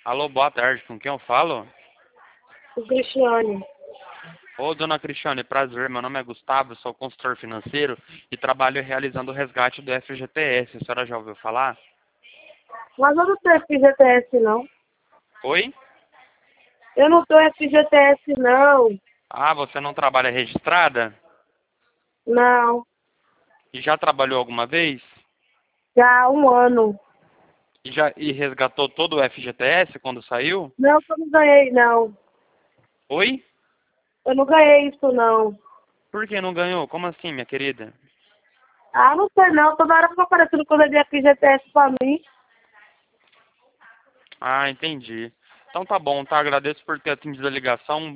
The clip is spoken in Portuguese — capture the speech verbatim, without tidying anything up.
Alô, boa tarde, com quem eu falo? O Cristiane. Ô, dona Cristiane, prazer, meu nome é Gustavo, sou consultor financeiro e trabalho realizando o resgate do F G T S. A senhora já ouviu falar? Mas eu não tenho F G T S, não. Oi? Eu não tenho F G T S, não. Ah, você não trabalha registrada? Não. E já trabalhou alguma vez? Já há um ano. E já e resgatou todo o F G T S quando saiu? Não, eu não ganhei, não. Oi? Eu não ganhei isso, não. Por que não ganhou? Como assim, minha querida? Ah, não sei, não. Toda hora fica aparecendo coisa de F G T S pra mim. Ah, entendi. Então tá bom, tá? Agradeço por ter atendido a ligação.